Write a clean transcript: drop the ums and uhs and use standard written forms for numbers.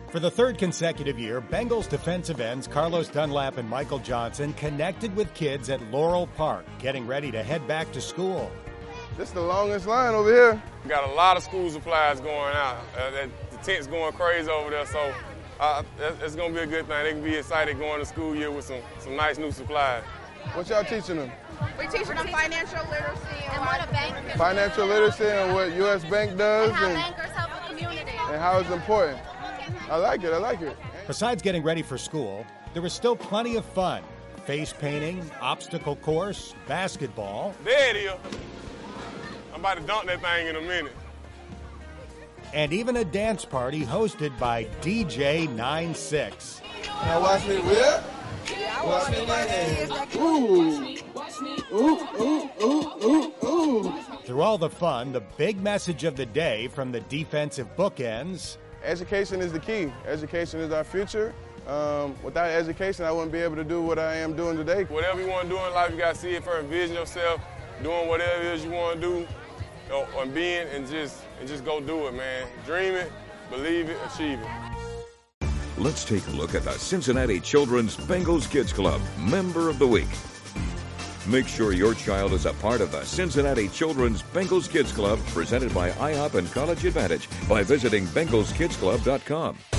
For the third consecutive year, Bengals defensive ends Carlos Dunlap and Michael Johnson connected with kids at Laurel Park, getting ready to head back to school. This is the longest line over here. We got a lot of school supplies going out. The tent's going crazy over there, so it's going to be a good thing. They can be excited going to school year with some nice new supplies. What y'all teaching them? We're teaching them financial literacy and what a bank is. Financial literacy and what U.S. Bank does. And how bankers help the community. And how it's important. I like it. Besides getting ready for school, there was still plenty of fun. Face painting, obstacle course, basketball. There it is. I'm about to dunk that thing in a minute. And even a dance party hosted by DJ 96. Now watch me whip. Watch me dance. Ooh. Ooh. Through all the fun, the big message of the day from the defensive bookends. Education is the key. Education is our future. Without education, I wouldn't be able to do what I am doing today. Whatever you want to do in life, you got to see it first. Envision yourself doing whatever it is you want to do, and being, and just go do it, man. Dream it, believe it, achieve it. Let's take a look at the Cincinnati Children's Bengals Kids Club Member of the Week. Make sure your child is a part of the Cincinnati Children's Bengals Kids Club, presented by IHOP and College Advantage, by visiting BengalsKidsClub.com.